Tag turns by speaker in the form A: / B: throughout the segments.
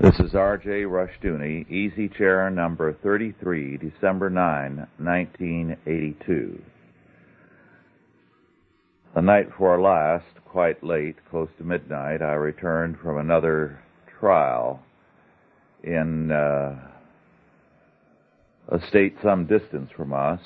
A: This is R.J. Rushdoony, Easy Chair number 33, December 9, 1982. The night before last, quite late, close to midnight, I returned from another trial in a state some distance from us,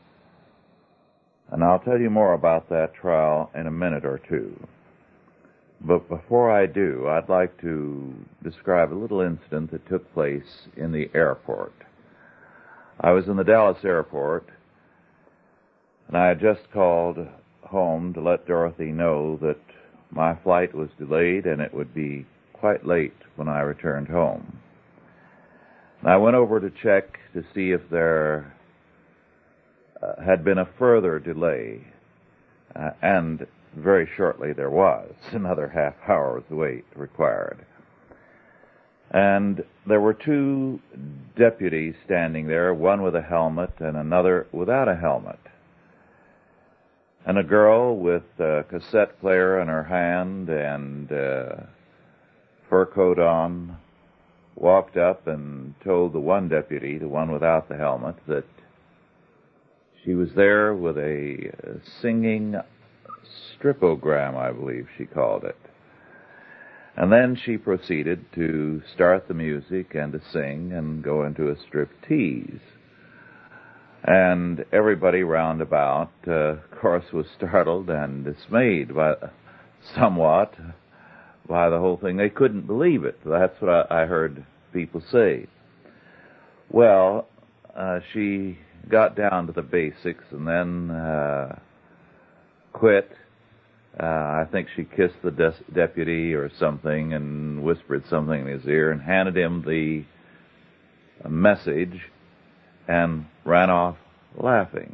A: and I'll tell you more about that trial in a minute or two. But before I do, I'd like to describe a little incident that took place in the airport. I was in the Dallas airport, and I had just called home to let Dorothy know that my flight was delayed and it would be quite late when I returned home. And I went over to check to see if there had been a further delay, and very shortly there was. Another half hour's wait required. And there were two deputies standing there, one with a helmet and another without a helmet. And a girl with a cassette player in her hand and fur coat on walked up and told the one deputy, the one without the helmet, that she was there with a singing stripogram, I believe she called it. And then she proceeded to start the music and to sing and go into a striptease. And everybody round about, of course, was startled and dismayed somewhat by the whole thing. They couldn't believe it. That's what I heard people say. Well, she got down to the basics and then quit. I think she kissed the deputy or something and whispered something in his ear and handed him the message and ran off laughing.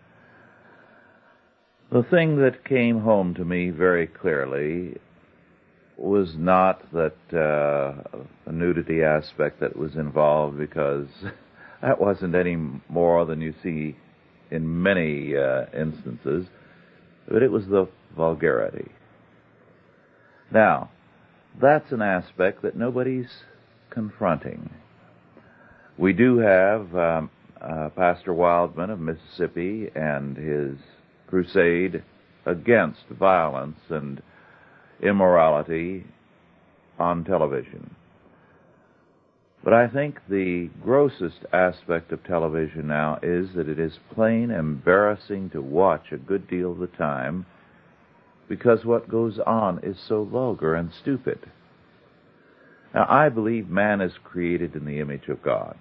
A: The thing that came home to me very clearly was not that the nudity aspect that was involved, because that wasn't any more than you see in many instances, but it was the vulgarity. Now, that's an aspect that nobody's confronting. We do have Pastor Wildman of Mississippi and his crusade against violence and immorality on television. But I think the grossest aspect of television now is that it is plain embarrassing to watch a good deal of the time, because what goes on is so vulgar and stupid. Now, I believe man is created in the image of God.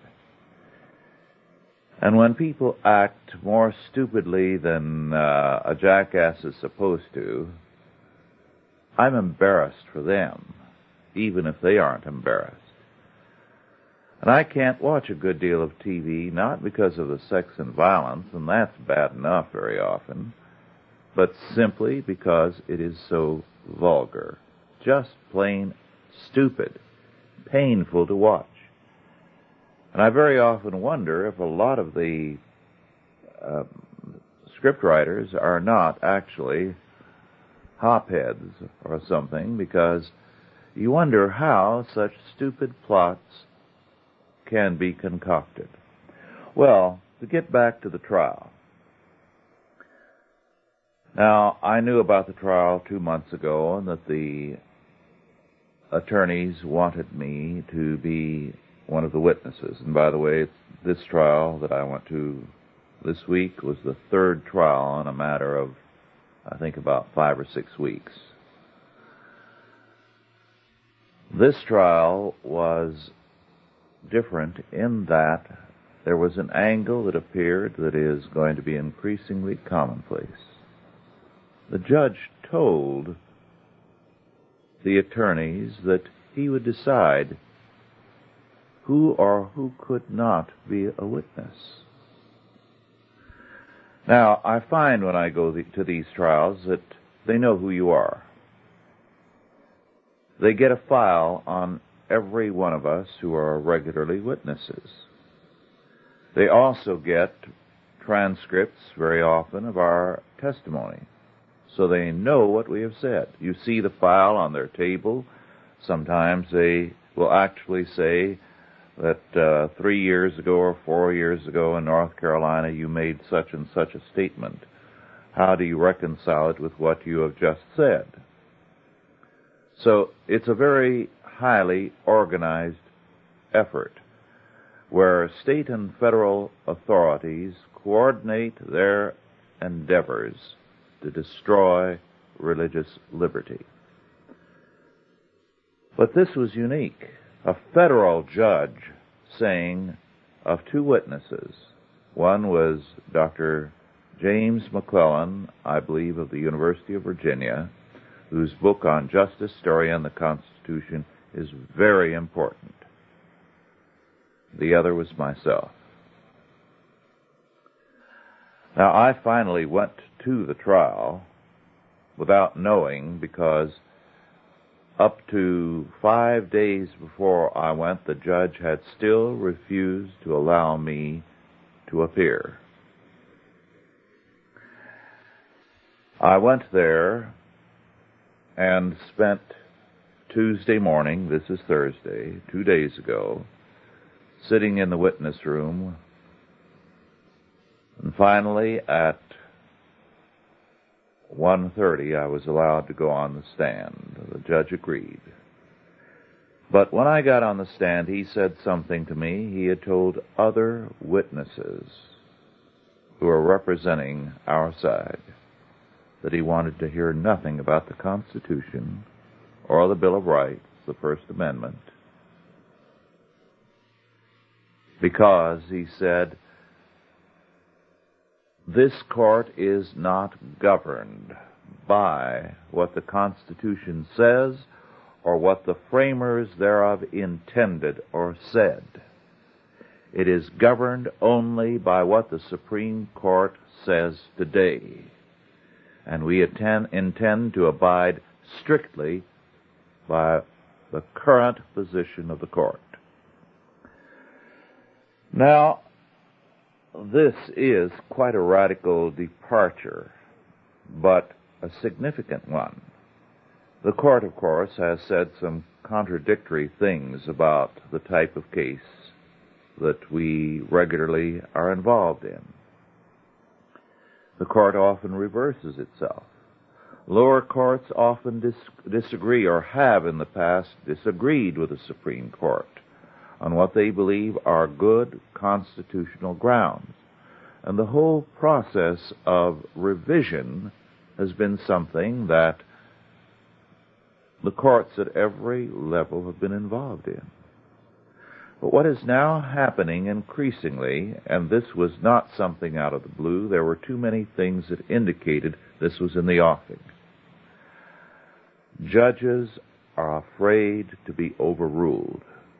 A: And when people act more stupidly than a jackass is supposed to, I'm embarrassed for them, even if they aren't embarrassed. And I can't watch a good deal of TV, not because of the sex and violence, and that's bad enough very often, but simply because it is so vulgar, just plain stupid, painful to watch. And I very often wonder if a lot of the scriptwriters are not actually hopheads or something, because you wonder how such stupid plots can be concocted. Well, to get back to the trial. Now, I knew about the trial 2 months ago, and that the attorneys wanted me to be one of the witnesses. And by the way, this trial that I went to this week was the third trial in a matter of, I think, about 5 or 6 weeks. This trial was different in that there was an angle that appeared that is going to be increasingly commonplace. The judge told the attorneys that he would decide who or who could not be a witness. Now, I find when I go to these trials that they know who you are. They get a file on every one of us who are regularly witnesses. They also get transcripts very often of our testimony, so they know what we have said. You see the file on their table. Sometimes they will actually say that 3 years ago or 4 years ago in North Carolina you made such and such a statement. How do you reconcile it with what you have just said? So it's a very highly organized effort where state and federal authorities coordinate their endeavors to destroy religious liberty. But this was unique. A federal judge saying of two witnesses, one was Dr. James McClellan, I believe, of the University of Virginia, whose book on justice, story, and the Constitution is very important. The other was myself. Now, I finally went to the trial without knowing, because up to 5 days before I went, the judge had still refused to allow me to appear. I went there and spent Tuesday morning, this is Thursday, 2 days ago, sitting in the witness room, and finally at 1:30 I was allowed to go on the stand. The judge agreed. But when I got on the stand, he said something to me he had told other witnesses who are representing our side, that he wanted to hear nothing about the Constitution or the Bill of Rights, the First Amendment, because, he said, this court is not governed by what the Constitution says or what the framers thereof intended or said. It is governed only by what the Supreme Court says today, and we intend to abide strictly by the current position of the court. Now, this is quite a radical departure, but a significant one. The court, of course, has said some contradictory things about the type of case that we regularly are involved in. The court often reverses itself. Lower courts often disagree, or have in the past disagreed with the Supreme Court on what they believe are good constitutional grounds. And the whole process of revision has been something that the courts at every level have been involved in. But what is now happening increasingly, and this was not something out of the blue, there were too many things that indicated this was in the offing. Judges are afraid to be overruled.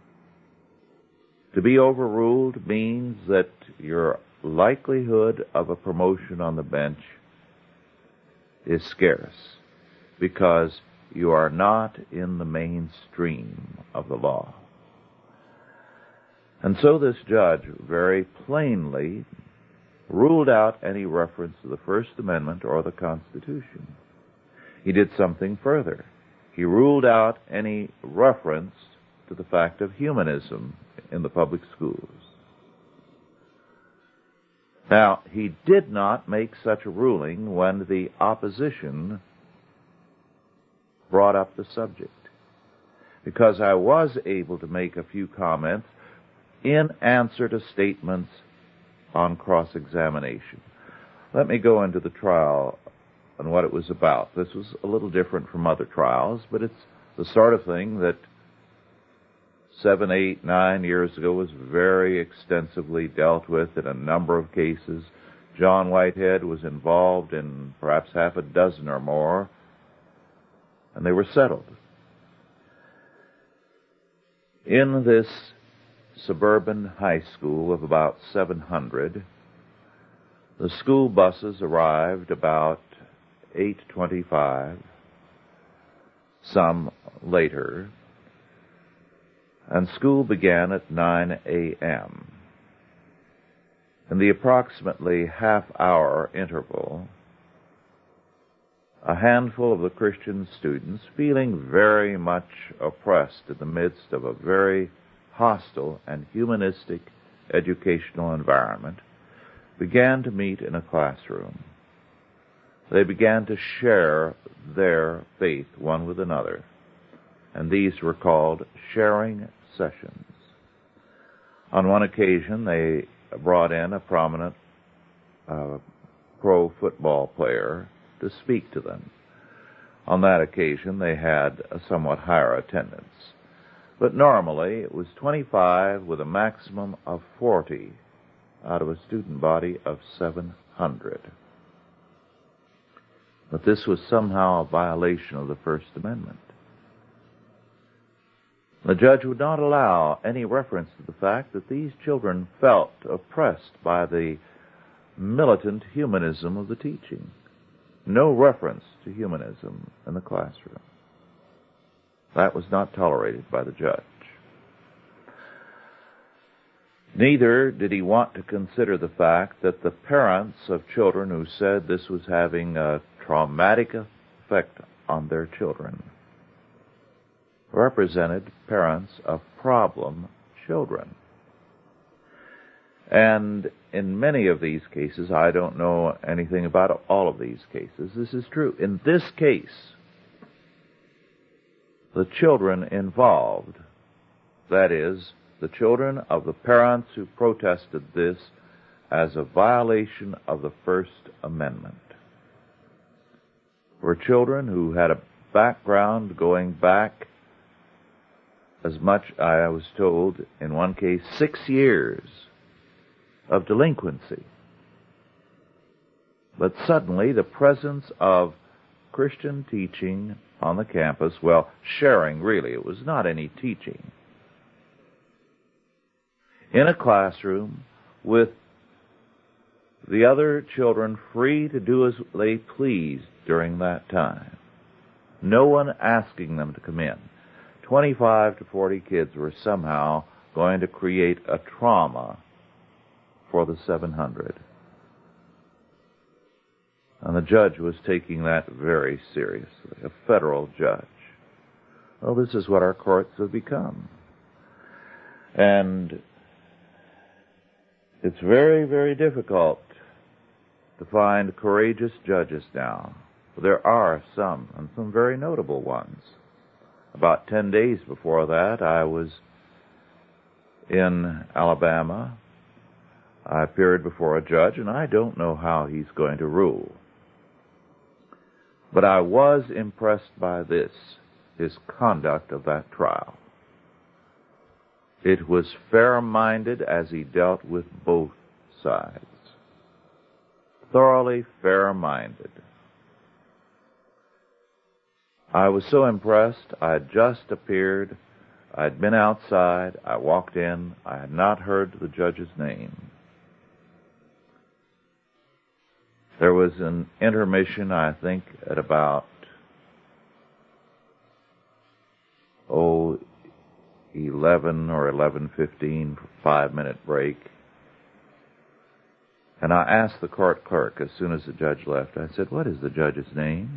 A: To be overruled means that your likelihood of a promotion on the bench is scarce, because you are not in the mainstream of the law. And so this judge very plainly ruled out any reference to the First Amendment or the Constitution. He did something further. He ruled out any reference to the fact of humanism in the public schools. Now, he did not make such a ruling when the opposition brought up the subject, because I was able to make a few comments in answer to statements on cross-examination. Let me go into the trial and what it was about. This was a little different from other trials, but it's the sort of thing that 7, 8, 9 years ago was very extensively dealt with in a number of cases. John Whitehead was involved in perhaps half a dozen or more, and they were settled. In this suburban high school of about 700, the school buses arrived about 8:25, some later, and school began at 9 a.m. In the approximately half-hour interval, a handful of the Christian students, feeling very much oppressed in the midst of a very hostile and humanistic educational environment, began to meet in a classroom. They began to share their faith one with another, and these were called sharing sessions. On one occasion, they brought in a prominent pro football player to speak to them. On that occasion, they had a somewhat higher attendance. But normally, it was 25 with a maximum of 40 out of a student body of 700. But this was somehow a violation of the First Amendment. The judge would not allow any reference to the fact that these children felt oppressed by the militant humanism of the teaching. No reference to humanism in the classroom. That was not tolerated by the judge. Neither did he want to consider the fact that the parents of children who said this was having a traumatic effect on their children represented parents of problem children. And in many of these cases, I don't know anything about all of these cases, this is true. In this case, the children involved, that is, the children of the parents who protested this as a violation of the First Amendment, were children who had a background going back as much, I was told, in one case, 6 years of delinquency. But suddenly the presence of Christian teaching on the campus, well, sharing really, it was not any teaching, in a classroom with the other children free to do as they pleased during that time. No one asking them to come in. 25 to 40 kids were somehow going to create a trauma for the 700. And the judge was taking that very seriously, a federal judge. Well, this is what our courts have become. And it's very, very difficult to find courageous judges now. There are some, and some very notable ones. About 10 days before that, I was in Alabama. I appeared before a judge, and I don't know how he's going to rule. But I was impressed by this, his conduct of that trial. It was fair-minded as he dealt with both sides. Thoroughly fair-minded. I was so impressed, I had just appeared, I had been outside, I walked in, I had not heard the judge's name. There was an intermission, I think, at about 11 or 11:15, 5-minute break. And I asked the court clerk as soon as the judge left, I said, "What is the judge's name?"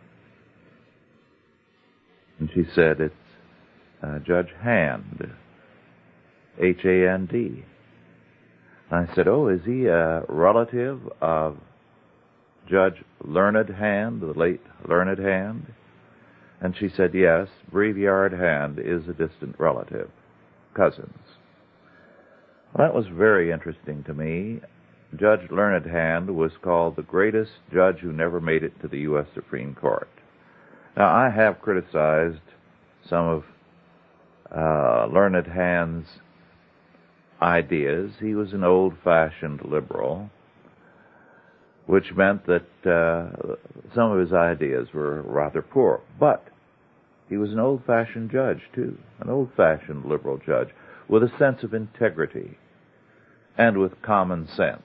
A: And she said, "It's Judge Hand, H-A-N-D. I said, "Oh, is he a relative of Judge Learned Hand, the late Learned Hand?" And she said, "Yes, Breviard Hand is a distant relative, cousins." Well, that was very interesting to me. Judge Learned Hand was called the greatest judge who never made it to the U.S. Supreme Court. Now, I have criticized some of Learned Hand's ideas. He was an old-fashioned liberal, which meant that some of his ideas were rather poor. But he was an old-fashioned judge, too, an old-fashioned liberal judge, with a sense of integrity and with common sense.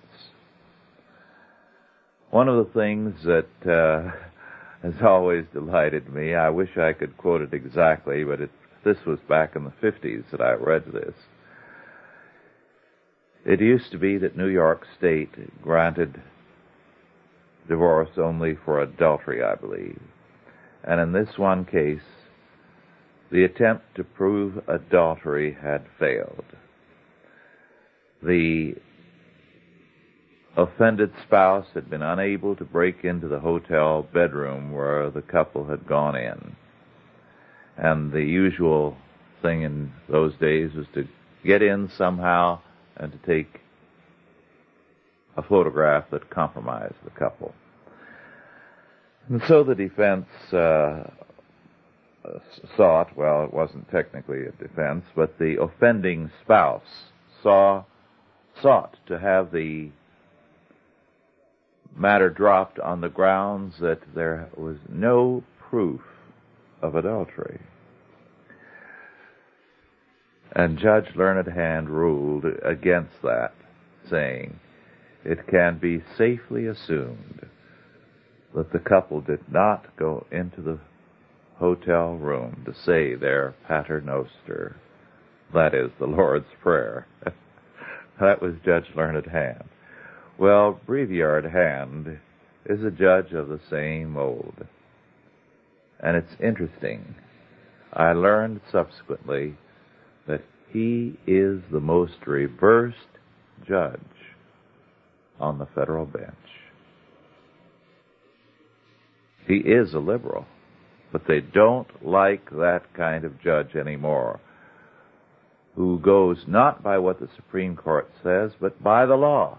A: One of the things that has always delighted me, I wish I could quote it exactly, but this was back in the 50s that I read this. It used to be that New York State granted divorce only for adultery, I believe. And in this one case, the attempt to prove adultery had failed. The offended spouse had been unable to break into the hotel bedroom where the couple had gone in. And the usual thing in those days was to get in somehow and to take a photograph that compromised the couple. And so the defense sought, well, it wasn't technically a defense, but the offending spouse sought to have the matter dropped on the grounds that there was no proof of adultery. And Judge Learned Hand ruled against that, saying, it can be safely assumed that the couple did not go into the hotel room to say their Pater Noster, that is, the Lord's Prayer. That was Judge Learned Hand. Well, Breviard Hand is a judge of the same mold. And it's interesting. I learned subsequently that he is the most reversed judge on the federal bench. He is a liberal, but they don't like that kind of judge anymore, who goes not by what the Supreme Court says, but by the law.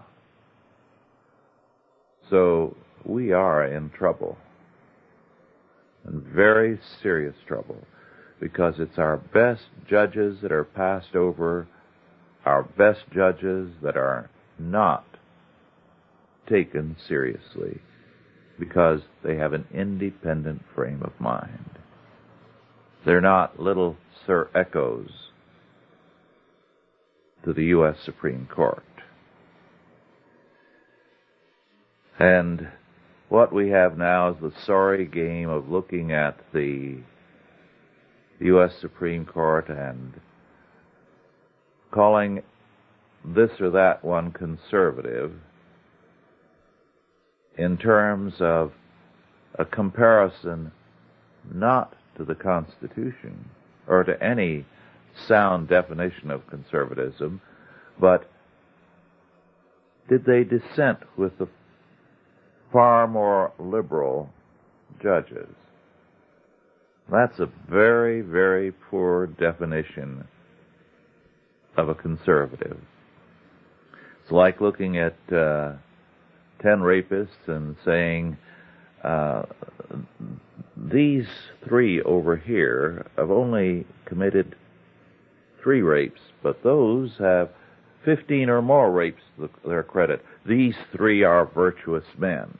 A: So we are in trouble, and very serious trouble, because it's our best judges that are passed over, our best judges that are not taken seriously, because they have an independent frame of mind. They're not little Sir Echoes to the U.S. Supreme Court. And what we have now is the sorry game of looking at the U.S. Supreme Court and calling this or that one conservative in terms of a comparison not to the Constitution or to any sound definition of conservatism, but did they dissent with the far more liberal judges? That's a very, very poor definition of a conservative. It's like looking at 10 rapists and saying, these 3 over here have only committed 3 rapes, but those have 15 or more rapes to their credit. These 3 are virtuous men.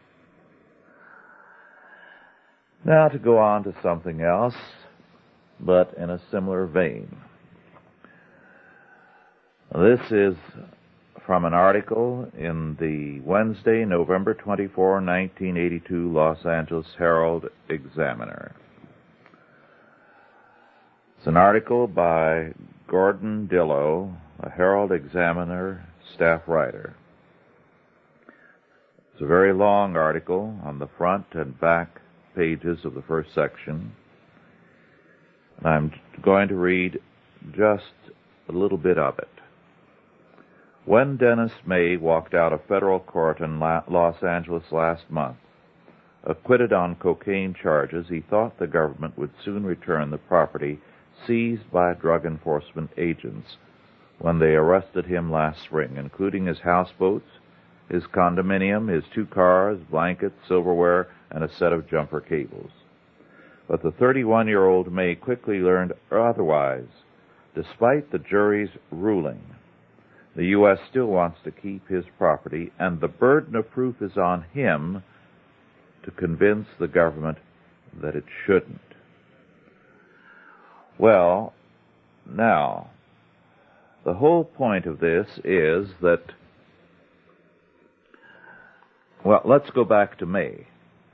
A: Now to go on to something else, but in a similar vein. This is from an article in the Wednesday, November 24, 1982, Los Angeles Herald-Examiner. It's an article by Gordon Dillow, a Herald-Examiner staff writer. It's a very long article on the front and back pages of the first section. And I'm going to read just a little bit of it. When Dennis May walked out of federal court in Los Angeles last month, acquitted on cocaine charges, he thought the government would soon return the property seized by drug enforcement agents when they arrested him last spring, including his houseboats, his condominium, his 2 cars, blankets, silverware, and a set of jumper cables. But the 31-year-old May quickly learned otherwise. Despite the jury's ruling, the U.S. still wants to keep his property, and the burden of proof is on him to convince the government that it shouldn't. Well, now, the whole point of this is that, well, let's go back to May.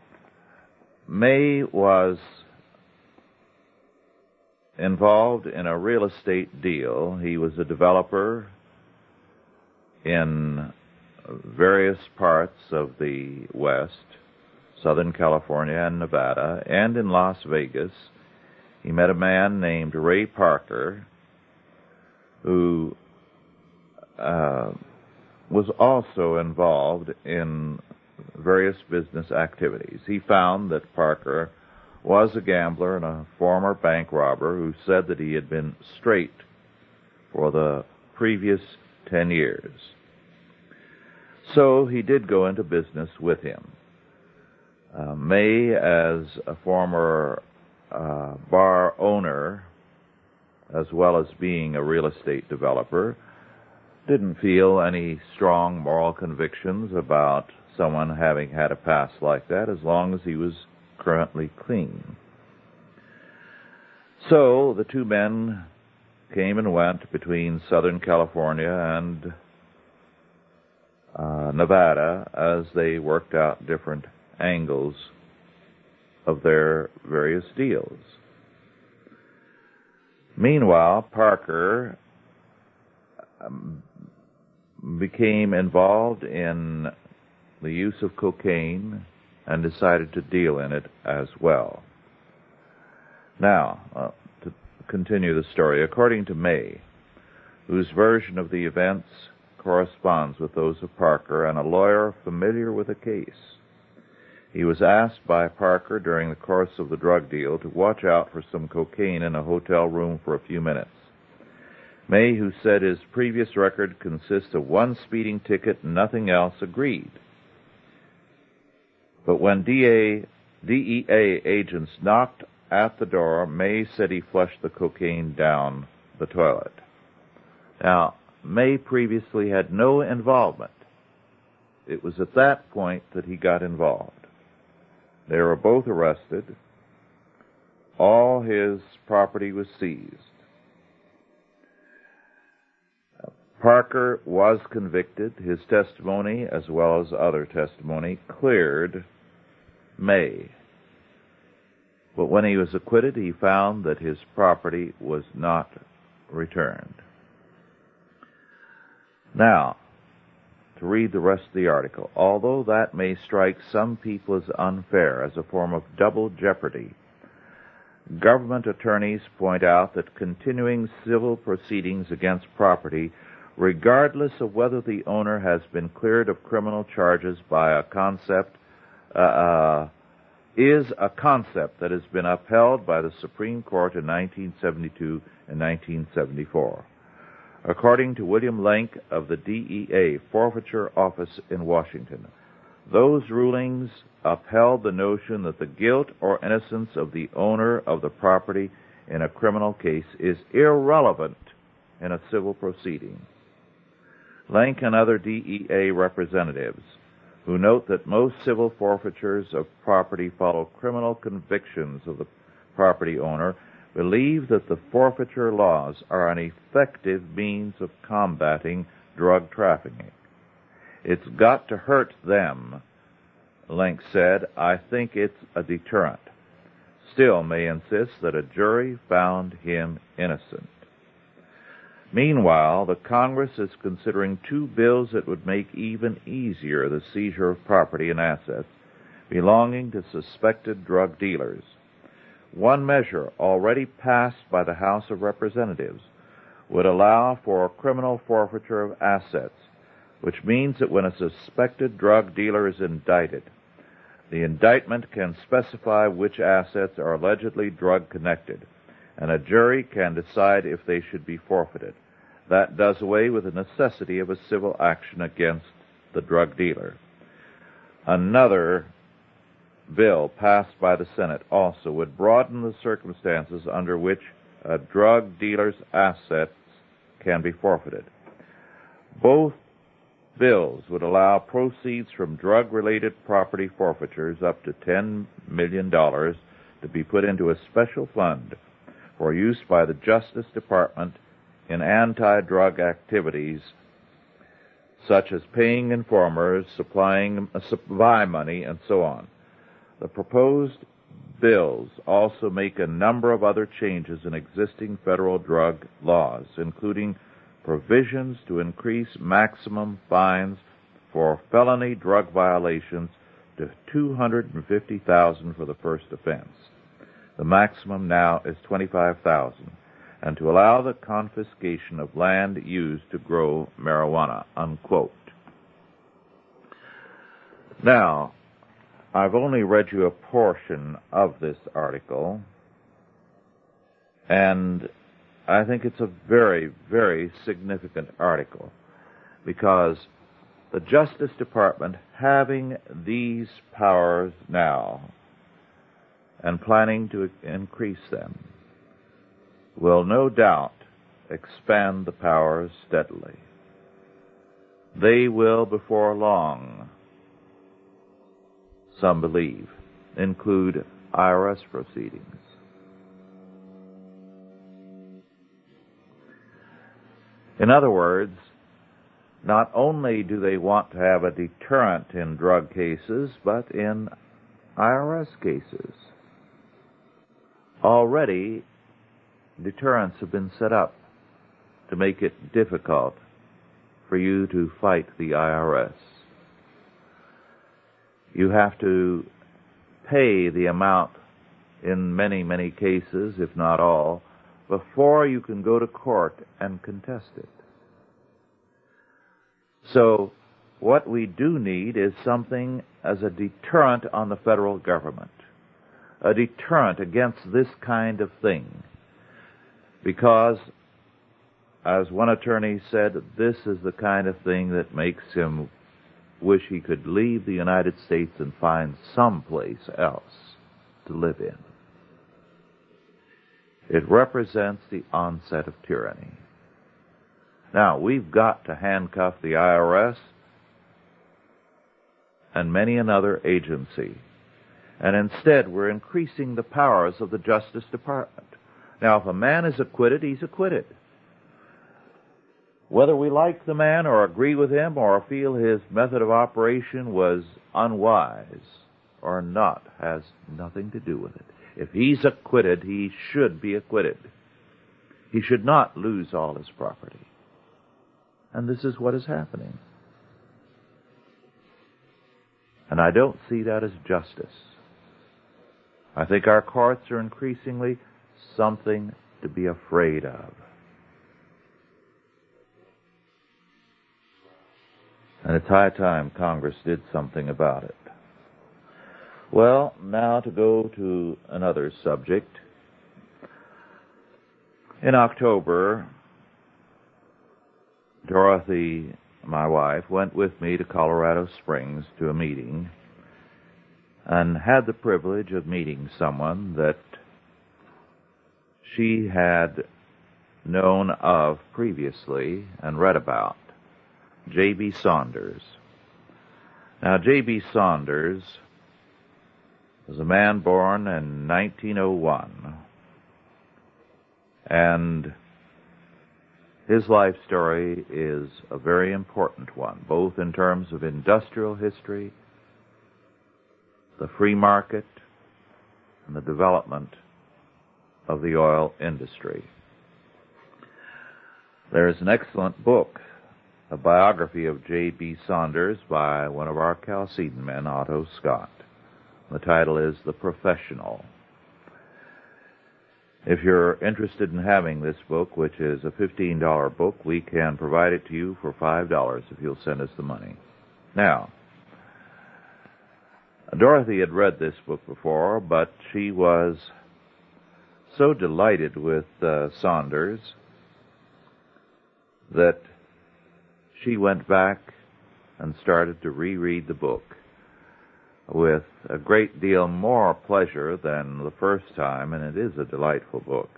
A: May was involved in a real estate deal. He was a developer in various parts of the West, Southern California and Nevada, and in Las Vegas, he met a man named Ray Parker, who was also involved in various business activities. He found that Parker was a gambler and a former bank robber who said that he had been straight for the previous 10 years. So he did go into business with him. May, as a former bar owner, as well as being a real estate developer, didn't feel any strong moral convictions about someone having had a past like that as long as he was currently clean. So the two men came and went between Southern California and Nevada as they worked out different angles of their various deals. Meanwhile, Parker became involved in the use of cocaine and decided to deal in it as well. Now, to continue the story, according to May, whose version of the events corresponds with those of Parker and a lawyer familiar with the case, he was asked by Parker during the course of the drug deal to watch out for some cocaine in a hotel room for a few minutes. May, who said his previous record consists of one speeding ticket and nothing else, agreed. But when DEA agents knocked at the door, May said he flushed the cocaine down the toilet. Now, May previously had no involvement. It was at that point that he got involved. They were both arrested. All his property was seized. Parker was convicted. His testimony, as well as other testimony, cleared May. But when he was acquitted, he found that his property was not returned. Now, to read the rest of the article. Although that may strike some people as unfair, as a form of double jeopardy, government attorneys point out that continuing civil proceedings against property, regardless of whether the owner has been cleared of criminal charges by a concept, is a concept that has been upheld by the Supreme Court in 1972 and 1974. According to William Lenk of the DEA Forfeiture Office in Washington, those rulings upheld the notion that the guilt or innocence of the owner of the property in a criminal case is irrelevant in a civil proceeding. Lenk and other DEA representatives, who note that most civil forfeitures of property follow criminal convictions of the property owner, believe that the forfeiture laws are an effective means of combating drug trafficking. It's got to hurt them, Lenk said. I think it's a deterrent. Still, May insists that a jury found him innocent. Meanwhile, the Congress is considering two bills that would make even easier the seizure of property and assets belonging to suspected drug dealers. One measure already passed by the House of Representatives would allow for criminal forfeiture of assets, which means that when a suspected drug dealer is indicted, the indictment can specify which assets are allegedly drug-connected, and a jury can decide if they should be forfeited. That does away with the necessity of a civil action against the drug dealer. Another bill passed by the Senate also would broaden the circumstances under which a drug dealer's assets can be forfeited. Both bills would allow proceeds from drug-related property forfeitures up to $10 million to be put into a special fund for use by the Justice Department in anti-drug activities such as paying informers, supplying supply money, and so on. The proposed bills also make a number of other changes in existing federal drug laws, including provisions to increase maximum fines for felony drug violations to $250,000 for the first offense. The maximum now is $25,000, and to allow the confiscation of land used to grow marijuana, unquote. Now, I've only read you a portion of this article, and I think it's a very, very significant article, because the Justice Department, having these powers now and planning to increase them, will no doubt expand the powers steadily. They will, before long, some believe, include IRS proceedings. In other words, not only do they want to have a deterrent in drug cases, but in IRS cases. Already, deterrents have been set up to make it difficult for you to fight the IRS. You have to pay the amount in many, many cases, if not all, before you can go to court and contest it. So what we do need is something as a deterrent on the federal government, a deterrent against this kind of thing. Because, as one attorney said, this is the kind of thing that makes him wish he could leave the United States and find someplace else to live in. It represents the onset of tyranny. Now, we've got to handcuff the IRS and many another agency. And instead, we're increasing the powers of the Justice Department. Now, if a man is acquitted, he's acquitted. Whether we like the man or agree with him or feel his method of operation was unwise or not has nothing to do with it. If he's acquitted, he should be acquitted. He should not lose all his property. And this is what is happening. And I don't see that as justice. I think our courts are increasingly something to be afraid of. And it's high time Congress did something about it. Well, now to go to another subject. In October, Dorothy, my wife, went with me to Colorado Springs to a meeting and had the privilege of meeting someone that she had known of previously and read about, J.B. Saunders. Now, J.B. Saunders was a man born in 1901, and his life story is a very important one, both in terms of industrial history, the free market, and the development of the oil industry. There is an excellent book, a biography of J.B. Saunders by one of our Chalcedon men, Otto Scott. The title is The Professional. If you're interested in having this book, which is a $15 book, we can provide it to you for $5 if you'll send us the money. Now, Dorothy had read this book before, but she was so delighted with Saunders that she went back and started to reread the book with a great deal more pleasure than the first time, and it is a delightful book.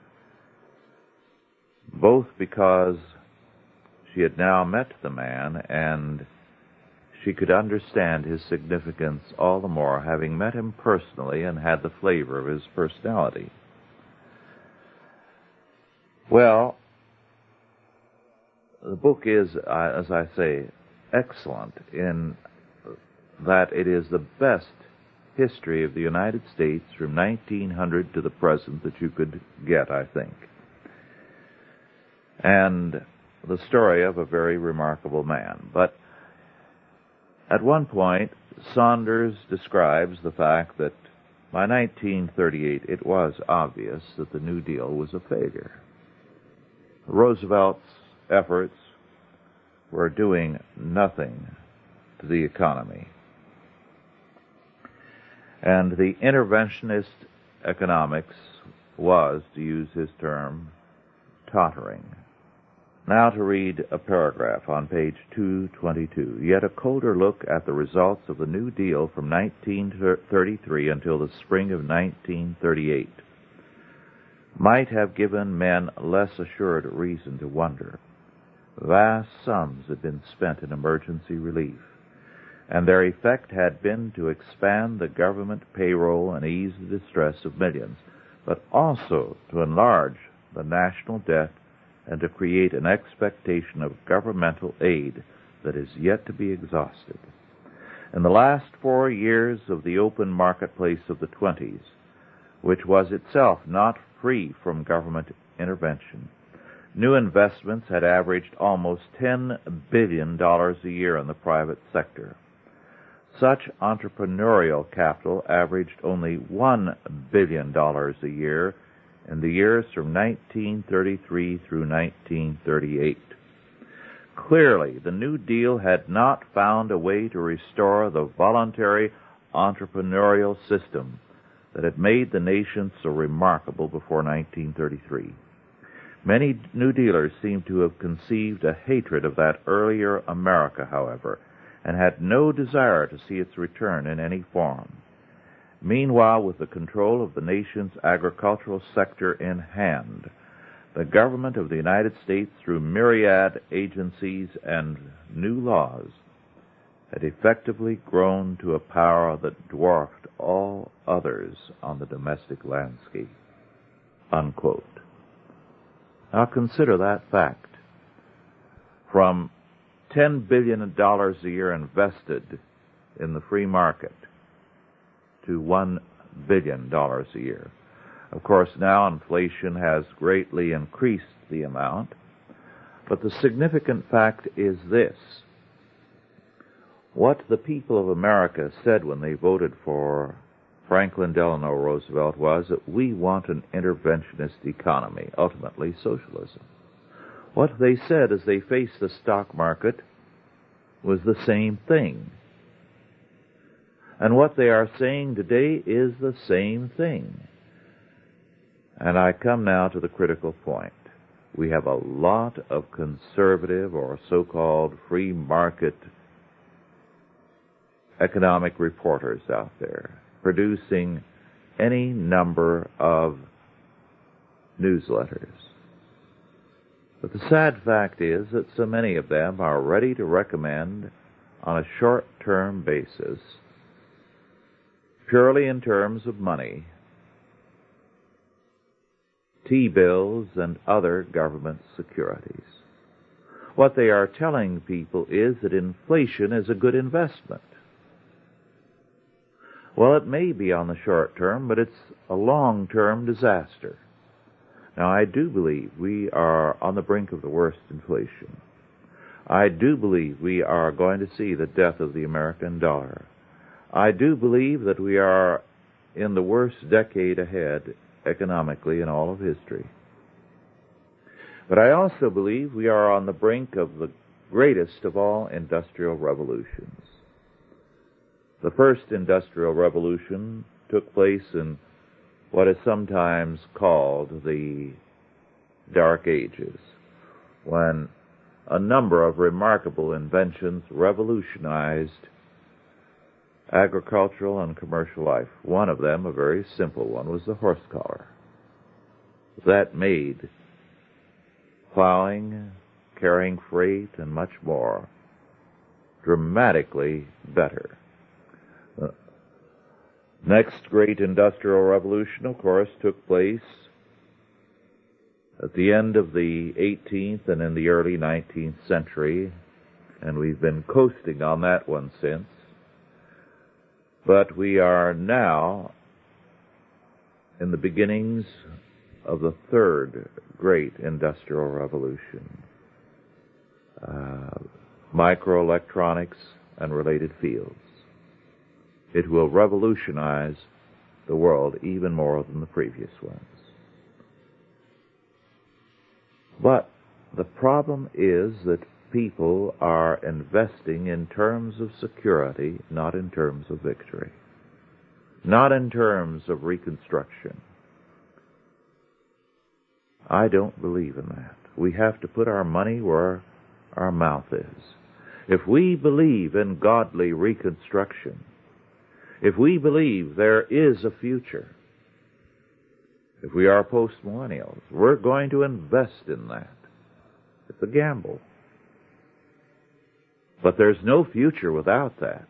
A: Both because she had now met the man and she could understand his significance all the more, having met him personally and had the flavor of his personality. Well, the book is, as I say, excellent in that it is the best history of the United States from 1900 to the present that you could get, I think. And the story of a very remarkable man. But At one point, Saunders describes the fact that by 1938 it was obvious that the New Deal was a failure. Roosevelt's efforts were doing nothing to the economy. And the interventionist economics was, to use his term, tottering. Now to read a paragraph on page 222. Yet a colder look at the results of the New Deal from 1933 until the spring of 1938 might have given men less assured reason to wonder. Vast sums had been spent in emergency relief, and their effect had been to expand the government payroll and ease the distress of millions, but also to enlarge the national debt and to create an expectation of governmental aid that is yet to be exhausted. In the last 4 years of the open marketplace of the 20s, which was itself not free from government intervention, new investments had averaged almost $10 billion a year in the private sector. Such entrepreneurial capital averaged only $1 billion a year in the years from 1933 through 1938. Clearly, the New Deal had not found a way to restore the voluntary entrepreneurial system that had made the nation so remarkable before 1933. Many New Dealers seem to have conceived a hatred of that earlier America, however, and had no desire to see its return in any form. Meanwhile, with the control of the nation's agricultural sector in hand, the government of the United States, through myriad agencies and new laws, had effectively grown to a power that dwarfed all others on the domestic landscape. Unquote. Now consider that fact. From $10 billion a year invested in the free market to $1 billion a year. Of course, now inflation has greatly increased the amount, but the significant fact is this. What the people of America said when they voted for Franklin Delano Roosevelt was that we want an interventionist economy, ultimately socialism. What they said as they faced the stock market was the same thing. And what they are saying today is the same thing. And I come now to the critical point. We have a lot of conservative or so-called free market economic reporters out there producing any number of newsletters. But the sad fact is that so many of them are ready to recommend on a short-term basis, purely in terms of money, T-bills and other government securities. What they are telling people is that inflation is a good investment. Well, it may be on the short term, but it's a long-term disaster. Now, I do believe we are on the brink of the worst inflation. I do believe we are going to see the death of the American dollar. I do believe that we are in the worst decade ahead economically in all of history. But I also believe we are on the brink of the greatest of all industrial revolutions. The first industrial revolution took place in what is sometimes called the Dark Ages, when a number of remarkable inventions revolutionized agricultural and commercial life. One of them, a very simple one, was the horse collar. That made plowing, carrying freight, and much more dramatically better. The next great industrial revolution, of course, took place at the end of the 18th and in the early 19th century, and we've been coasting on that one since. But we are now in the beginnings of the third great industrial revolution. Microelectronics and related fields. It will revolutionize the world even more than the previous ones. But the problem is that people are investing in terms of security, not in terms of victory, not in terms of reconstruction. I don't believe in that. We have to put our money where our mouth is. If we believe in godly reconstruction, if we believe there is a future, if we are postmillennials, we're going to invest in that. It's a gamble. But there's no future without that.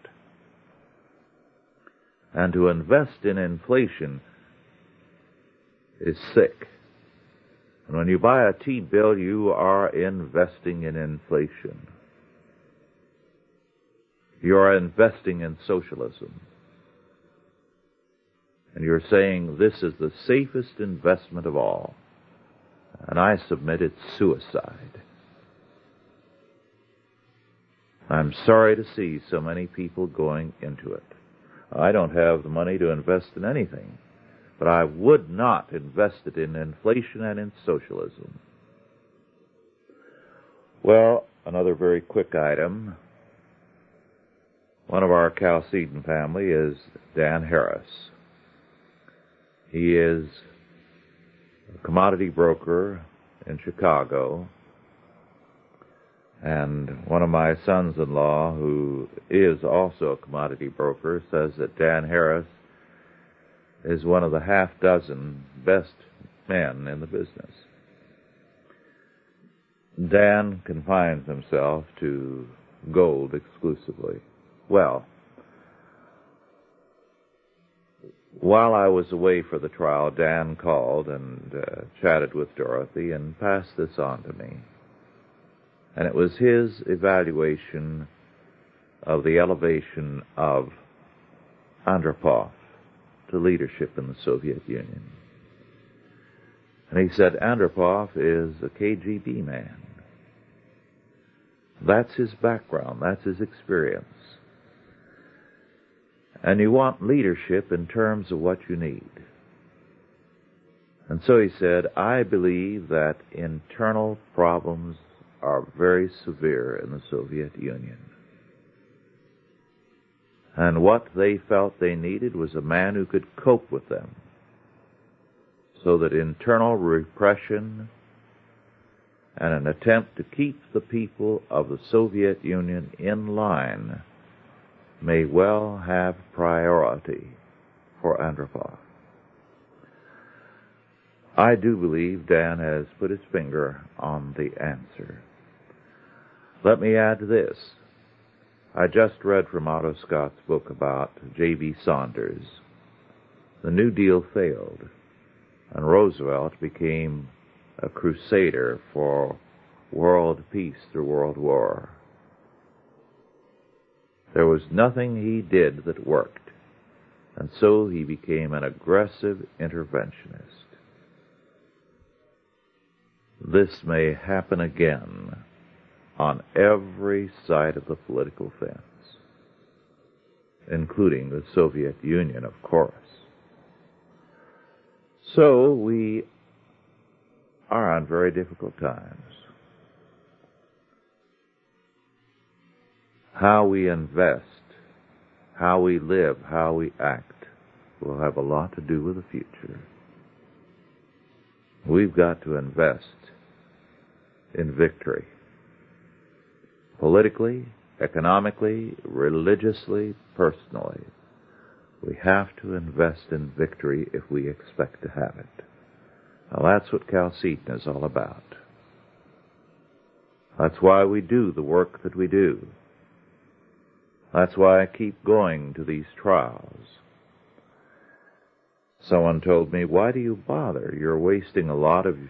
A: And to invest in inflation is sick. And when you buy a T-bill, you are investing in inflation. You are investing in socialism. And you're saying this is the safest investment of all. And I submit it's suicide. I'm sorry to see so many people going into it. I don't have the money to invest in anything, but I would not invest it in inflation and in socialism. Well, another very quick item. One of our Chalcedon family is Dan Harris. He is a commodity broker in Chicago, and one of my sons-in-law, who is also a commodity broker, says that Dan Harris is one of the half-dozen best men in the business. Dan confines himself to gold exclusively. Well, while I was away for the trial, Dan called and chatted with Dorothy and passed this on to me. And it was his evaluation of the elevation of Andropov to leadership in the Soviet Union. And he said Andropov is a KGB man. That's his background. That's his experience. And you want leadership in terms of what you need. And so he said, I believe that internal problems are very severe in the Soviet Union. And what they felt they needed was a man who could cope with them, so that internal repression and an attempt to keep the people of the Soviet Union in line may well have priority for Andropov. I do believe Dan has put his finger on the answer. Let me add this. I just read from Otto Scott's book about J.B. Saunders. The New Deal failed, and Roosevelt became a crusader for world peace through World War. There was nothing he did that worked, and so he became an aggressive interventionist. This may happen again on every side of the political fence, including the Soviet Union, of course. So we are on very difficult times. How we invest, how we live, how we act will have a lot to do with the future. We've got to invest in victory. Politically, economically, religiously, personally. We have to invest in victory if we expect to have it. Now that's what Chalcedon is all about. That's why we do the work that we do. That's why I keep going to these trials. Someone told me, why do you bother? You're wasting a lot of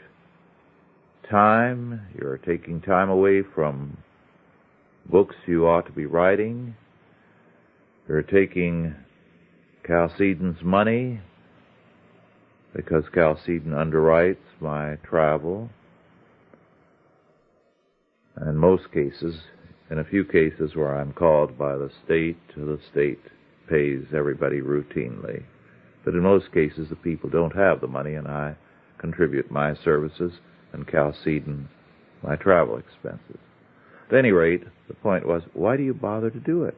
A: time. You're taking time away from books you ought to be writing. You're taking Chalcedon's money because Chalcedon underwrites my travel. In most cases, In a few cases where I'm called by the state pays everybody routinely. But in most cases, the people don't have the money, and I contribute my services and Chalcedon my travel expenses. At any rate, the point was, why do you bother to do it?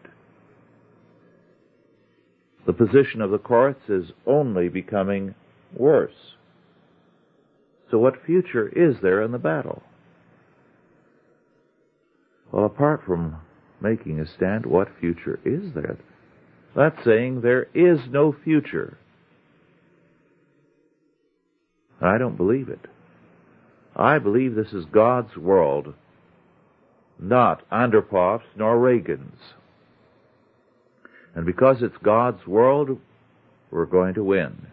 A: The position of the courts is only becoming worse. So what future is there in the battle? Well, apart from making a stand, what future is there? That's saying there is no future. I don't believe it. I believe this is God's world, not Andropov's nor Reagan's. And because it's God's world, we're going to win.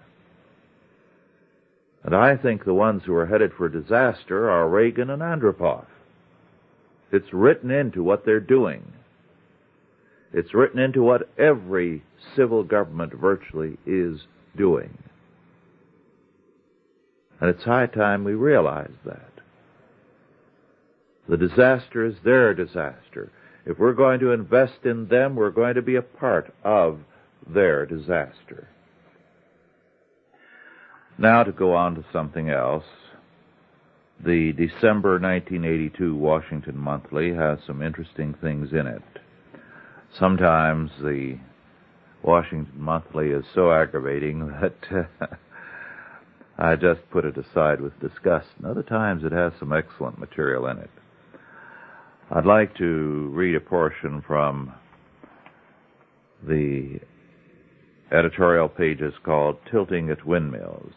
A: And I think the ones who are headed for disaster are Reagan and Andropov. It's written into what they're doing. It's written into what every civil government virtually is doing. And it's high time we realize that. The disaster is their disaster. If we're going to invest in them, we're going to be a part of their disaster. Now to go on to something else. The December 1982 Washington Monthly has some interesting things in it. Sometimes the Washington Monthly is so aggravating that I just put it aside with disgust. And other times it has some excellent material in it. I'd like to read a portion from the editorial pages called Tilting at Windmills.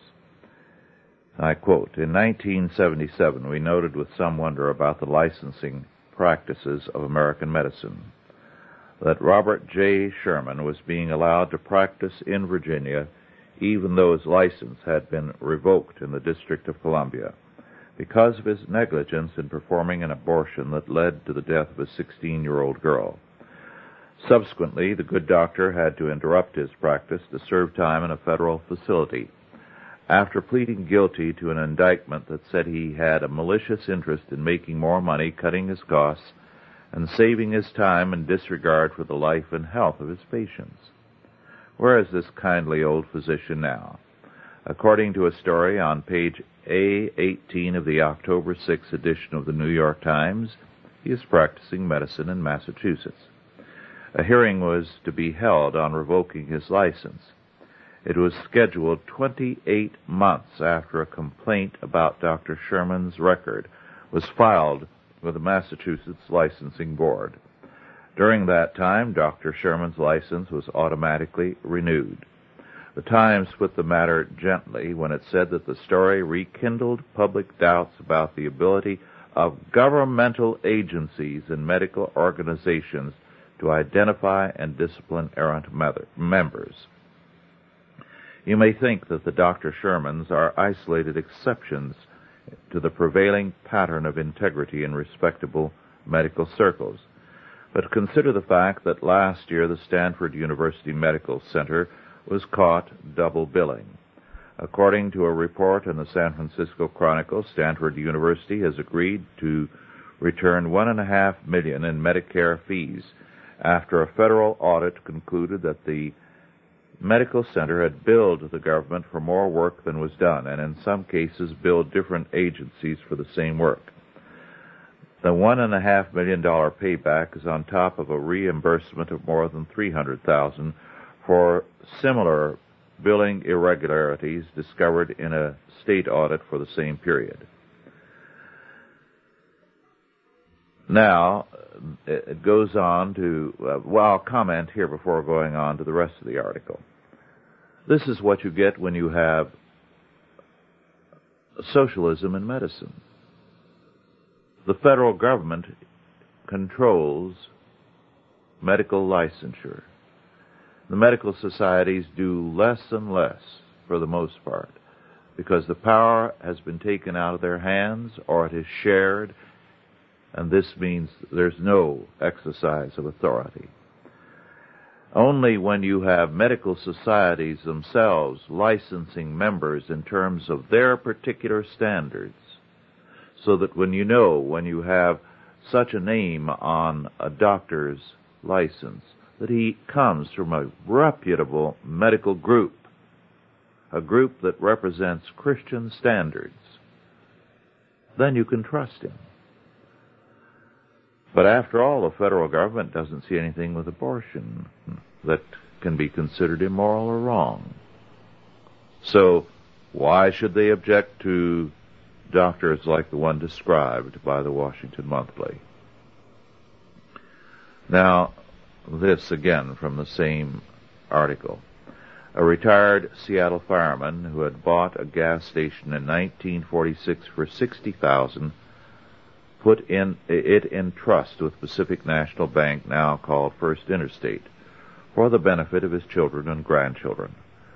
A: I quote, "In 1977, we noted with some wonder about the licensing practices of American medicine that Robert J. Sherman was being allowed to practice in Virginia even though his license had been revoked in the District of Columbia because of his negligence in performing an abortion that led to the death of a 16-year-old girl. Subsequently, the good doctor had to interrupt his practice to serve time in a federal facility after pleading guilty to an indictment that said he had a malicious interest in making more money cutting his costs and saving his time in disregard for the life and health of his patients. Where is this kindly old physician now? According to a story on page A18 of the October 6 edition of the New York Times, he is practicing medicine in Massachusetts. A hearing was to be held on revoking his license. It was scheduled 28 months after a complaint about Dr. Sherman's record was filed with the Massachusetts Licensing Board. During that time, Dr. Sherman's license was automatically renewed. The Times put the matter gently when it said that the story rekindled public doubts about the ability of governmental agencies and medical organizations to identify and discipline errant members. You may think that the Dr. Shermans are isolated exceptions to the prevailing pattern of integrity in respectable medical circles. But consider the fact that last year the Stanford University Medical Center was caught double billing. According to a report in the San Francisco Chronicle, Stanford University has agreed to return $1.5 million in Medicare fees after a federal audit concluded that the medical center had billed the government for more work than was done, and in some cases billed different agencies for the same work. The $1.5 million payback is on top of a reimbursement of more than $300,000 for similar billing irregularities discovered in a state audit for the same period. Now, it goes on to, I'll comment here before going on to the rest of the article. This is what you get when you have socialism in medicine. The federal government controls medical licensure. The medical societies do less and less, for the most part, because the power has been taken out of their hands or it is shared, and this means there's no exercise of authority. Only when you have medical societies themselves licensing members in terms of their particular standards, so that when you have such a name on a doctor's license, that he comes from a reputable medical group, a group that represents Christian standards, then you can trust him. But after all, the federal government doesn't see anything with abortion that can be considered immoral or wrong. So why should they object to doctors like the one described by the Washington Monthly? Now, this again from the same article. A retired Seattle fireman who had bought a gas station in 1946 for $60,000 put it in trust with Pacific National Bank, now called First Interstate, for the benefit of his children and grandchildren.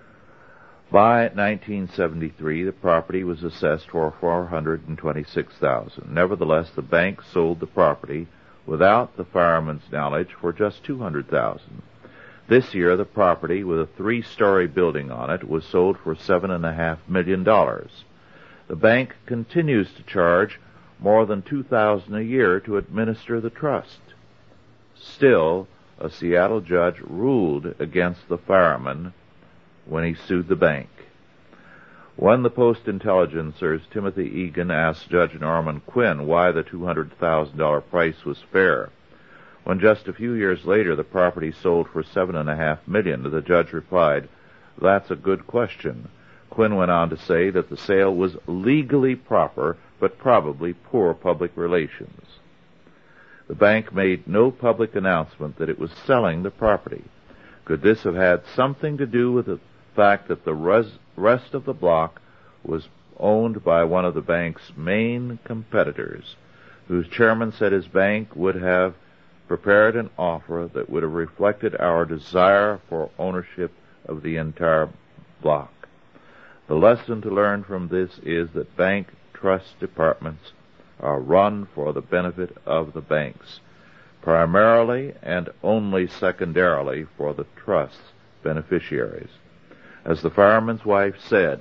A: By 1973, the property was assessed for $426,000. Nevertheless, the bank sold the property without the fireman's knowledge for just $200,000. This year, the property, with a 3-story building on it, was sold for $7.5 million. The bank continues to charge more than $2,000 a year to administer the trust. Still, a Seattle judge ruled against the fireman when he sued the bank. When the Post-Intelligencer's Timothy Egan asked Judge Norman Quinn why the $200,000 price was fair, when just a few years later the property sold for $7.5 million, the judge replied, "That's a good question." Quinn went on to say that the sale was legally proper, but probably poor public relations. The bank made no public announcement that it was selling the property. Could this have had something to do with the fact that the rest of the block was owned by one of the bank's main competitors, whose chairman said his bank would have prepared an offer that would have reflected our desire for ownership of the entire block? The lesson to learn from this is that bank trust departments are run for the benefit of the banks, primarily and only secondarily for the trust's beneficiaries. As the fireman's wife said,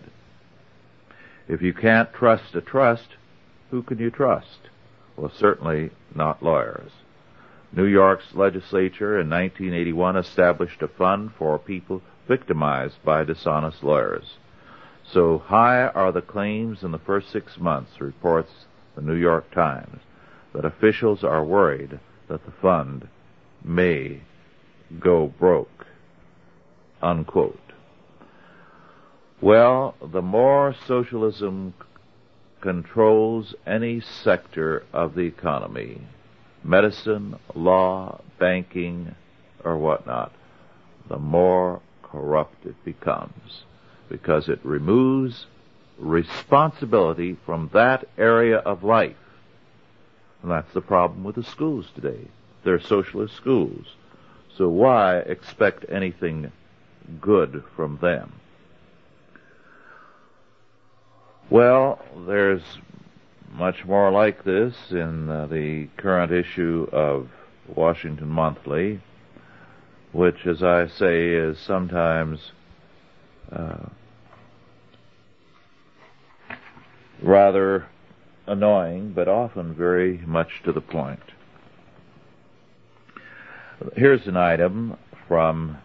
A: if you can't trust a trust, who can you trust? Well, certainly not lawyers. New York's legislature in 1981 established a fund for people victimized by dishonest lawyers. So high are the claims in the first 6 months, reports the New York Times, that officials are worried that the fund may go broke. Unquote. Well, the more socialism controls any sector of the economy, medicine, law, banking, or whatnot, the more corrupt it becomes, because it removes responsibility from that area of life. And that's the problem with the schools today. They're socialist schools. So why expect anything good from them? Well, there's much more like this in the current issue of Washington Monthly, which, as I say, is sometimes rather annoying, but often very much to the point. Here's an item from,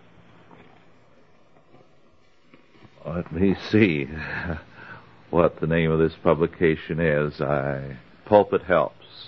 A: let me see what the name of this publication is. Pulpit Helps.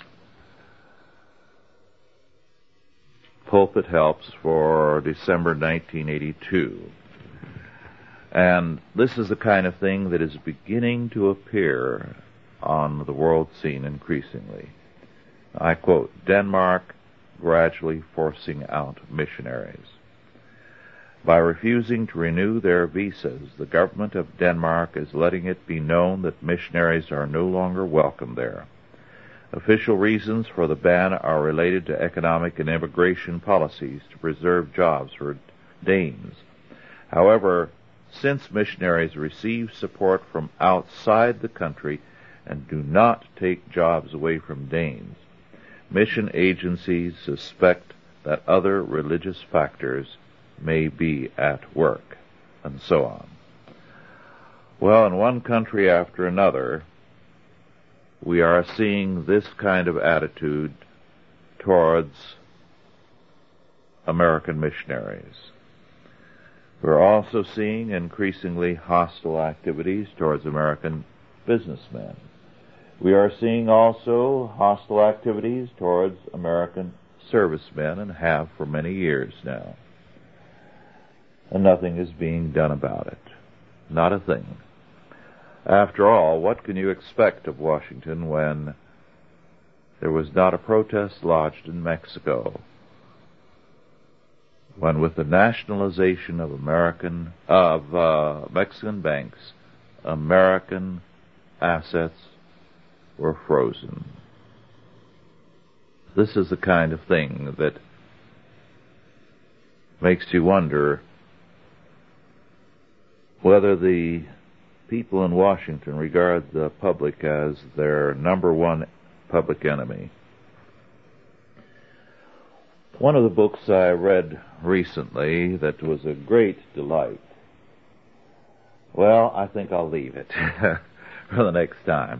A: Pulpit Helps for December 1982. And this is the kind of thing that is beginning to appear on the world scene increasingly. I quote, Denmark gradually forcing out missionaries. By refusing to renew their visas, the government of Denmark is letting it be known that missionaries are no longer welcome there. Official reasons for the ban are related to economic and immigration policies to preserve jobs for Danes. However, since missionaries receive support from outside the country and do not take jobs away from Danes, mission agencies suspect that other religious factors may be at work, and so on. Well, in one country after another, we are seeing this kind of attitude towards American missionaries. We're also seeing increasingly hostile activities towards American businessmen. We are seeing also hostile activities towards American servicemen, and have for many years now. And nothing is being done about it. Not a thing. After all, what can you expect of Washington when there was not a protest lodged in Mexico? When with the nationalization of Mexican banks, American assets were frozen. This is the kind of thing that makes you wonder whether the people in Washington regard the public as their number one public enemy. One of the books I read recently that was a great delight, well, I think I'll leave it for the next time.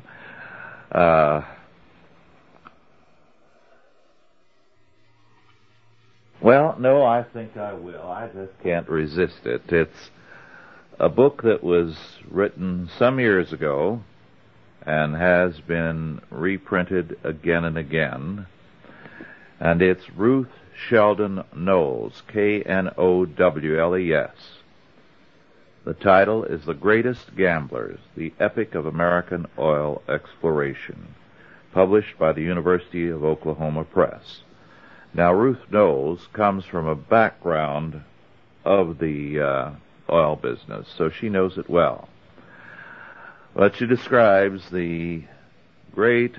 A: Well, no, I think I will. I just can't resist it. It's a book that was written some years ago and has been reprinted again and again. And it's Ruth Sheldon Knowles, Knowles. The title is The Greatest Gamblers, the Epic of American Oil Exploration, published by the University of Oklahoma Press. Now, Ruth Knowles comes from a background of the oil business, so she knows it well. But she describes the great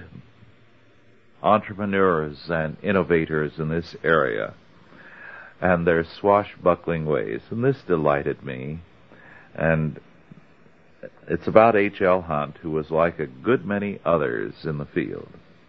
A: entrepreneurs and innovators in this area and their swashbuckling ways, and this delighted me. And it's about H.L. Hunt, who was like a good many others in the field.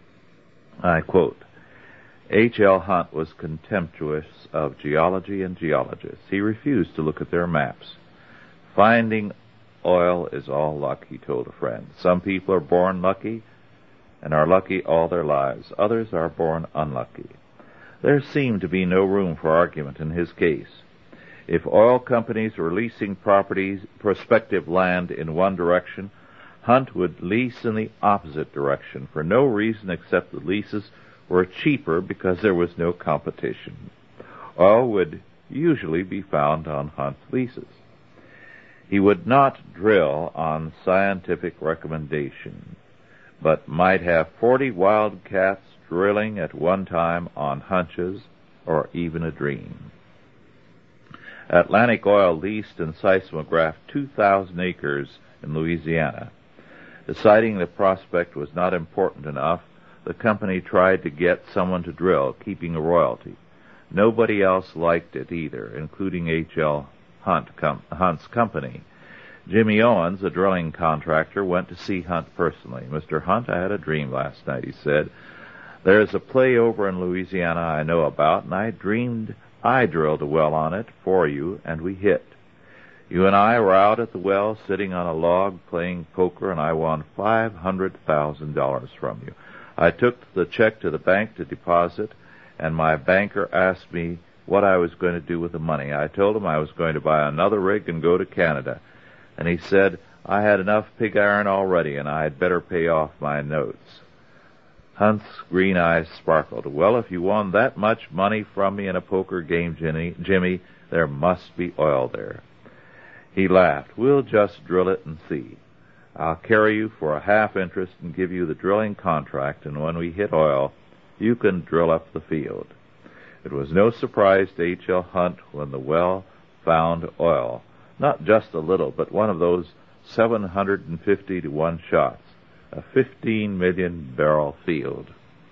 A: I quote, H.L. Hunt was contemptuous of geology and geologists. He refused to look at their maps. Finding oil is all luck, he told a friend. Some people are born lucky and are lucky all their lives. Others are born unlucky. There seemed to be no room for argument in his case. If oil companies were leasing prospective land in one direction, Hunt would lease in the opposite direction for no reason except that leases were cheaper because there was no competition. Oil would usually be found on Hunt's leases. He would not drill on scientific recommendation, but might have 40 wildcats drilling at one time on hunches or even a dream. Atlantic Oil leased and seismographed 2,000 acres in Louisiana. Deciding the prospect was not important enough, the company tried to get someone to drill, keeping a royalty. Nobody else liked it either, including H.L. Hunt's company. Jimmy Owens, a drilling contractor, went to see Hunt personally. Mr. Hunt, I had a dream last night, he said. There's a play over in Louisiana I know about, and I dreamed I drilled a well on it for you, and we hit. You and I were out at the well sitting on a log playing poker, and I won $500,000 from you. I took the check to the bank to deposit, and my banker asked me what I was going to do with the money. I told him I was going to buy another rig and go to Canada. And he said I had enough pig iron already, and I had better pay off my notes. Hunt's green eyes sparkled. Well, if you won that much money from me in a poker game, Jimmy, there must be oil there. He laughed. We'll just drill it and see. I'll carry you for a half interest and give you the drilling contract, and when we hit oil, you can drill up the field. It was no surprise to H.L. Hunt when the well found oil. Not just a little, but one of those 750 to 1 shots, a 15 million barrel field.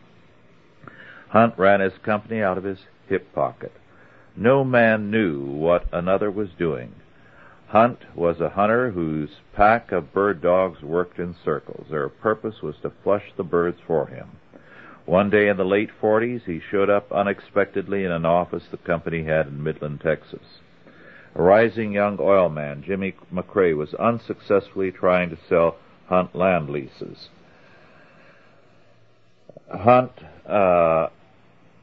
A: Hunt ran his company out of his hip pocket. No man knew what another was doing. Hunt was a hunter whose pack of bird dogs worked in circles. Their purpose was to flush the birds for him. One day in the late 40s, he showed up unexpectedly in an office the company had in Midland, Texas. A rising young oil man, Jimmy McCrae, was unsuccessfully trying to sell Hunt land leases. Hunt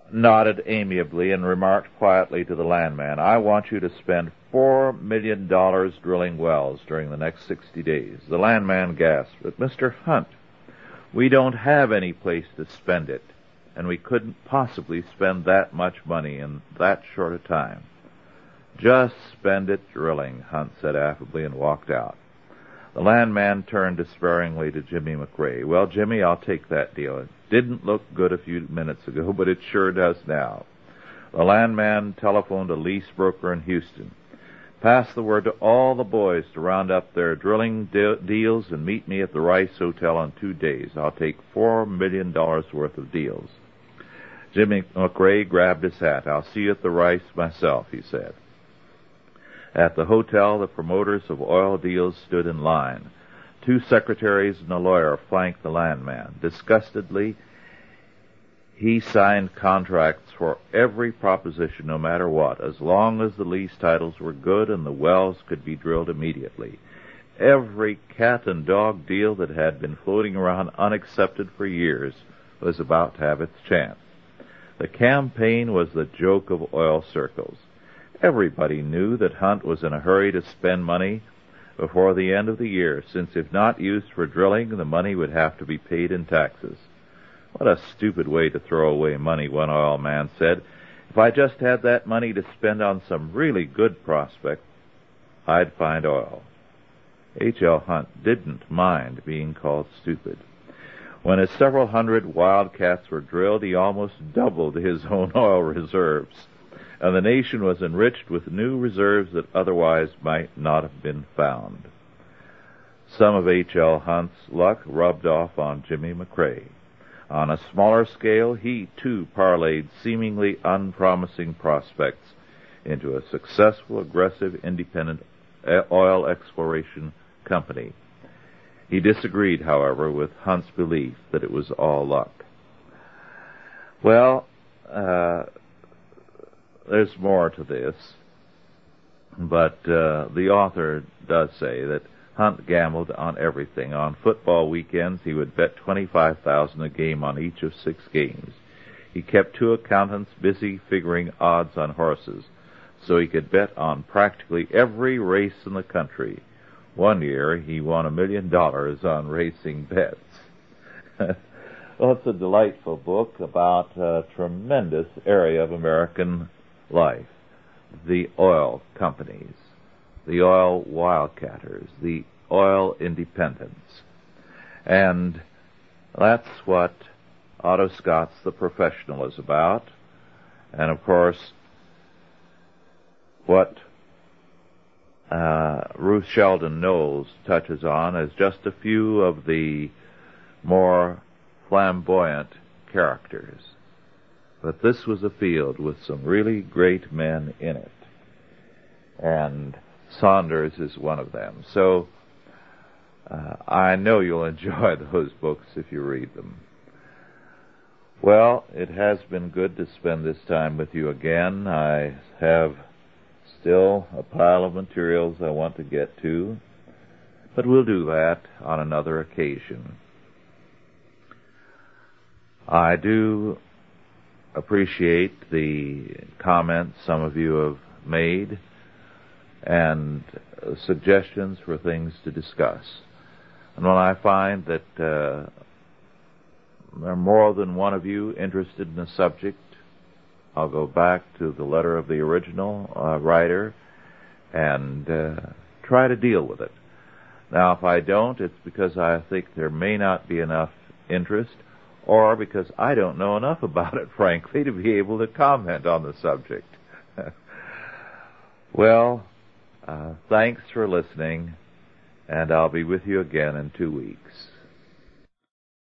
A: nodded amiably and remarked quietly to the landman, "I want you to spend $4 million drilling wells during the next 60 days. The landman gasped, "But Mr. Hunt, we don't have any place to spend it, and we couldn't possibly spend that much money in that short a time." "Just spend it drilling," Hunt said affably and walked out. The landman turned despairingly to Jimmy McRae. "Well, Jimmy, I'll take that deal. It didn't look good a few minutes ago, but it sure does now." The landman telephoned a lease broker in Houston. "Pass the word to all the boys to round up their drilling deals and meet me at the Rice Hotel in 2 days. I'll take $4 million worth of deals." Jimmy McRae grabbed his hat. "I'll see you at the Rice myself," he said. At the hotel, the promoters of oil deals stood in line. 2 secretaries and a lawyer flanked the landman. Disgustedly, he signed contracts for every proposition, no matter what, as long as the lease titles were good and the wells could be drilled immediately. Every cat and dog deal that had been floating around unaccepted for years was about to have its chance. The campaign was the joke of oil circles. Everybody knew that Hunt was in a hurry to spend money before the end of the year, since if not used for drilling, the money would have to be paid in taxes. "What a stupid way to throw away money," one oil man said. "If I just had that money to spend on some really good prospect, I'd find oil." H.L. Hunt didn't mind being called stupid. When his several hundred wildcats were drilled, he almost doubled his own oil reserves, and the nation was enriched with new reserves that otherwise might not have been found. Some of H.L. Hunt's luck rubbed off on Jimmy McRae. On a smaller scale, he, too, parlayed seemingly unpromising prospects into a successful, aggressive, independent oil exploration company. He disagreed, however, with Hunt's belief that it was all luck. Well, there's more to this, but the author does say that Hunt gambled on everything. On football weekends, he would bet $25,000 a game on each of 6 games. He kept 2 accountants busy figuring odds on horses, so he could bet on practically every race in the country. One year, he won $1 million on racing bets. Well, it's a delightful book about a tremendous area of American life. The oil companies, the oil wildcatters, the oil independents. And that's what Otto Scott's The Professional is about. And of course, what Ruth Sheldon Knowles touches on is just a few of the more flamboyant characters. But this was a field with some really great men in it. And Saunders is one of them. So I know you'll enjoy those books if you read them. Well, it has been good to spend this time with you again. I have still a pile of materials I want to get to, but we'll do that on another occasion. I do appreciate the comments some of you have made and suggestions for things to discuss. And when I find that there are more than one of you interested in the subject, I'll go back to the letter of the original writer and try to deal with it. Now, if I don't, it's because I think there may not be enough interest, or because I don't know enough about it, frankly, to be able to comment on the subject. Well, thanks for listening, and I'll be with you again in 2 weeks.